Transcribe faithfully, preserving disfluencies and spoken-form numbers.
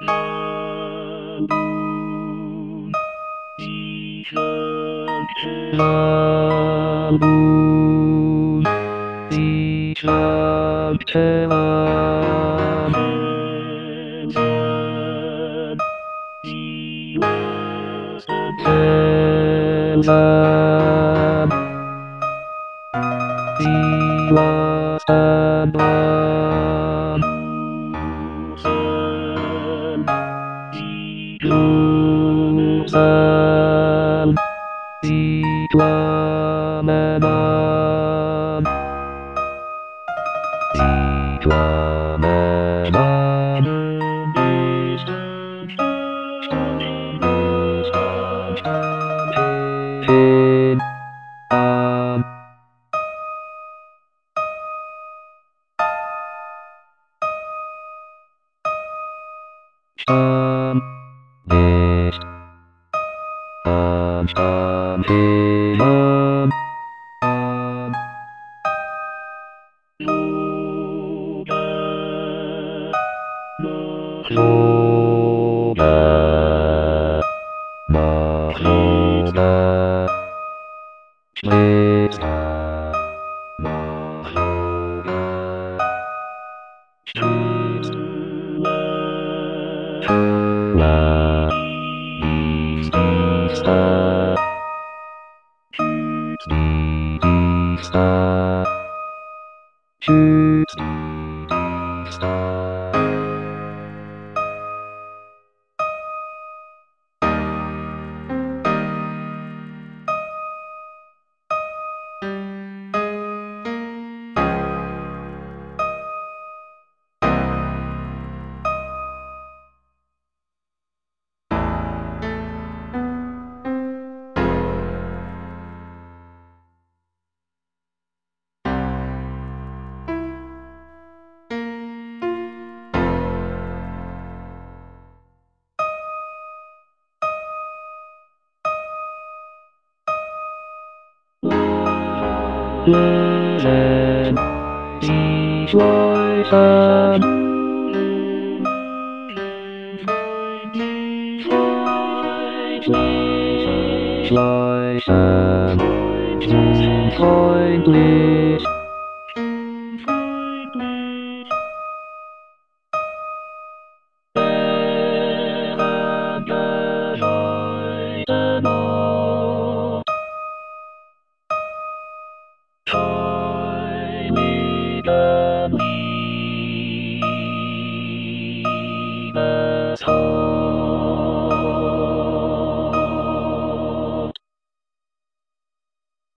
Labu Dicap telah Tenzab Jiwa sabab Jurusan Sitwa menab Sitwa menab Hid Ab Sham List Am Sham Hidam Am Makhluba Makhluba Shlita Makhluba La Dista Dista Dista Len Shloi Sam Shloi Sam Point List Toy me the leave us home.